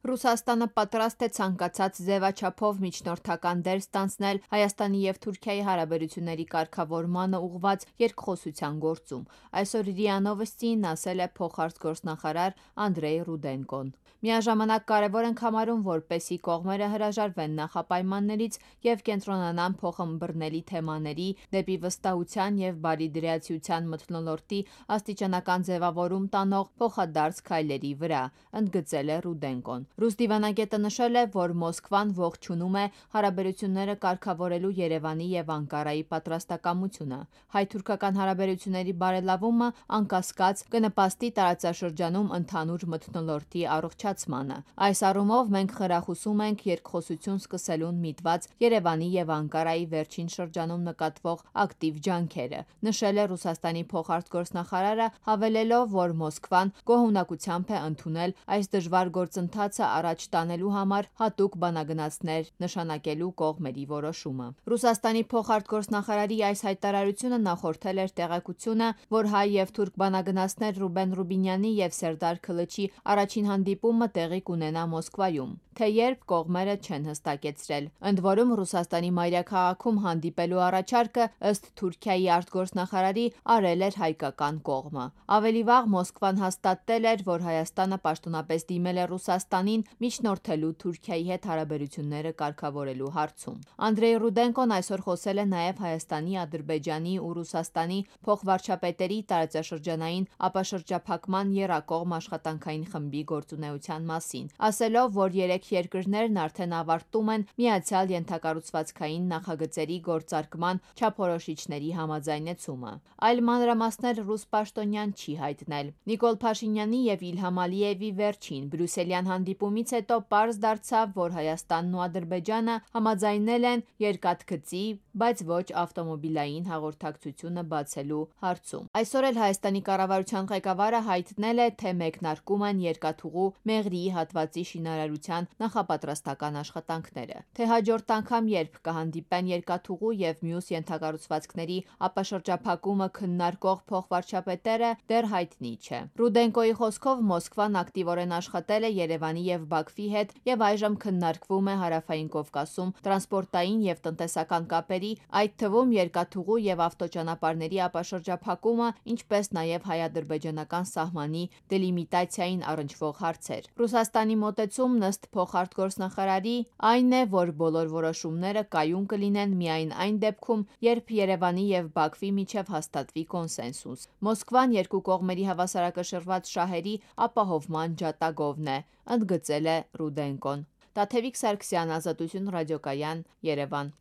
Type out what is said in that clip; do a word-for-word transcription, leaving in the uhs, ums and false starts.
Ռուսաստանը պատրաստ է ցանկացած ձևաչափով միջնորդական դեր ստանձնել Հայաստանի և Թուրքիայի հարաբերությունների կարգավորմանը ուղղված երկխոսության գործում, այսօր ΡԻԱ Նովոստիին ասել է փոխարտգործնախարար Անդրեյ Ռուդենկոն: Միաժամանակ կարևոր ենք համարում, որպեսզի կողմերը հրաժարվեն նախապայմաններից և կենտրոնանան փոխըմբռնելի թեմաների, դեպի վստահության և բարիդրացիության մթնոլորտի աստիճանական ձևավորում տանող փոխադարձ քայլերի վրա, ընդգծել է Ռուդենկոն: Ռուս դիվանագետը նշել է, որ Մոսկվան ողջունում է հարաբերությունները կարգավորելու Երևանի և Անկարայի պատրաստակամությունը: Հայ-թուրքական հարաբերությունների բարելավումը, անկասկած, կնպաստի տարածաշրջանում ընդհանուր մթնոլորտի առողջացմանը: Այս առումով մենք խրախուսում ենք երկխոսություն սկսելուն միտված Երևանի և Անկարայի վերջին շրջանում նկատվող ակտիվ ջանքերը, նշել է Ռուսաստանի փոխարտգործնախարարը, հավելելով, որ Մոսկվան գոհունակությամբ է ընդունել այս դժվար գործընթացը առաջ տանելու համար հատուկ բանագնացներ նշանակելու կողմերի որոշումը: Ռուսաստանի փոխարտգործնախարարի այս հայտարարությունը նախորդել էր տեղեկությունը, որ հայ և թուրք բանագնացներ Ռուբեն Ռուբինյանի և Սերդար Քլչի առաջին հանդիպումը տեղի կունենա Մոսկվայում, թե երբ կողմերը չեն հստակեցրել: Ընդորում Ռուսաստանի մայրաքաղաքում հանդիպելու առաջարկը, ըստ Թուրքիայի արտգործնախարարի, արել էր հայկական կողմը: Ավելի վաղ Մոսկվան հաստատել էր, որ Հայաստանը պաշտոնապես դիմել է Ռուսաստանին միջնորդելու Թուրքիայի հետ հարաբերությունները կարգավորելու հարցում: Անդրեյ Ռուդենկոն այսօր խոսել է նաև Հայաստանի, Ադրբեջանի ու Ռուսաստանի փոխվարչապետերի տարածաշրջանային ապաշրջափակման եռակողմ աշխատանքային խմբի գործունեության մասին, ասելով, որ երեք երկրներն արդեն ավարտում են միացյալ ենթակառուցվածքային նախագծերի գործարկման չափորոշիչների համաձայնեցումը: Այլ մանրամասներ ռուս պաշտոնյան չի հայտնել: Նիկոլ Փաշինյանի և Իլհամ Ալիևի վերջին բրյուսելյան հանդիպումից հետո պարզ դարձավ, որ Հայաստանն ու Ադրբեջանը համաձայնել են երկաթգծի, բայց ոչ ավտոմոբիլային հաղորդակցությունը բացելու հարցում: Այսօր էլ Հայաստանի կառավարության ղեկավարը հայտնել է, թե մեկնարկում են երկաթուղու Մեղրիի հատվածի շինարարության նախապատրաստական աշխատանքները: Թե հաջորդ անգամ երբ կհանդիպեն երկաթուղու և մյուս ենթակառուցվածքների ապաշրջափակումը քննարկող փոխվարչապետերը, դեռ հայտնի չէ: Ռուդենկոյի խոսքով Մոսկվան ակտիվորեն աշխատել է Երևանի և Բաքվի հետ և այժմ քննարկվում է Հարավային Կովկասում տրանսպորտային և տնտեսական կապերի, այդ թվում երկաթուղու և ավտոճանապարհների ապաշրջափակումը, ինչպես նաև հայ-ադրբեջանական սահմանի դելիմիտացիային առնչվող հարցեր: Ռուսաստանի մոտեցումն, ըստ փոխարտգործնախարարի, այն է, որ բոլոր որոշումները կայուն կլինեն միայն այն դեպքում, երբ Երևանի և Բաքվի միջև հաստատվի կոնսենսուս: Մոսկվան երկու կողմերի հավասարակշռված շահերի ապահովման ջատագովն է, ընդգծել է Ռուդենկոն: Տաթևիկ Սարգսյան, Ազատություն ռադիոկայան, Երևան: